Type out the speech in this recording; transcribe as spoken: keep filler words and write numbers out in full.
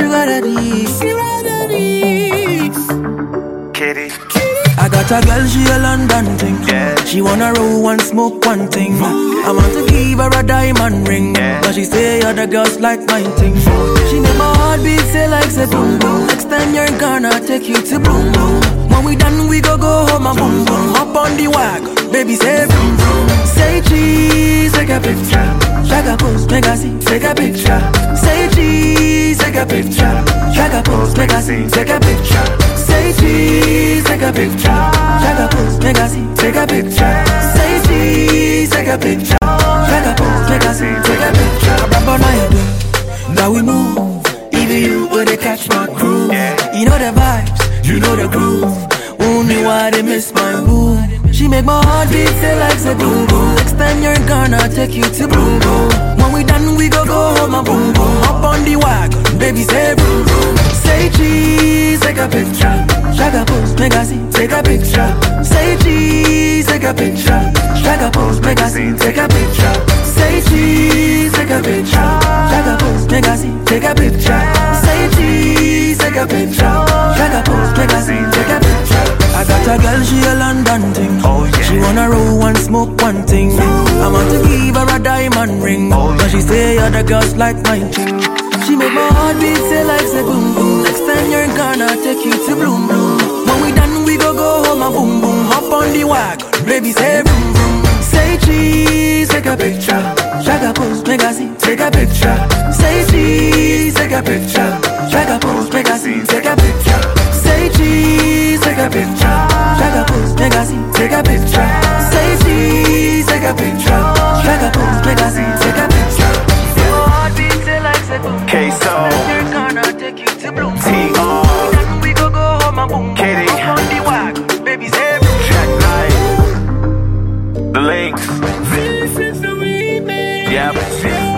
sugar daddy. Sugar daddy. Kitty. I got a girl, she a London thing. Yeah. She wanna roll one, smoke one thing. I want to give her a diamond ring, yeah. but she say other girls like my thing. She make my heart beat say like say boom boom. Next time you're gonna take you to boom boom. When we done we go go home and boom boom. Up on the wagon, baby say boom boom. Say cheese, take a picture. Shake a pose, make a see, take a picture. Say cheese, take a picture. Shake a pose, make a see, take a picture. Say cheese, take a picture. Shake a pose, make a see, take a picture. Say cheese, take a picture. Shake a pose, make a see, take a picture. Remember now you do, now we move. Even you would catch my crew. You know the vibes, you know the groove. Only why they miss my boo. She make my heart beat say like say boom boom. Next time you're gonna take you to boom boom. When we done we go go home and boom boom. Up on the wagon, baby say boom boom. Say cheese, take a picture. Shake a pose, make a see, take a picture. Say cheese, take a picture. Shake a pose, make a see, take a picture. Say cheese, take a picture. Shake a pose, make a see, take a picture. Say cheese, take a picture. Shake a pose, make a see, take a picture. I got a girl, she a London thing. Oh, yeah. She wanna roll one, smoke one thing. I want to give her a diamond ring, oh, but she say other girls like my thing. She make my heart beat say like say boom boom. Next time you're gonna take you to bloom bloom. When we done we go go home and boom boom. Hop on the wagon, baby say boom boom. Say cheese, take a picture. Shake a pose, make a see, take a picture. Say cheese, take a picture. Shake a pose, make a see, take a picture. Say cheese, take a picture. Shake a pose, make a see, take a picture. Say cheese, take a picture. Shake a pose, make a see, take a picture. K-So You're gonna take you to bloom. T R Then we go go home and boom. Kitty. Up on the wagon, baby say Track night. The links. this is the remix. Yeah.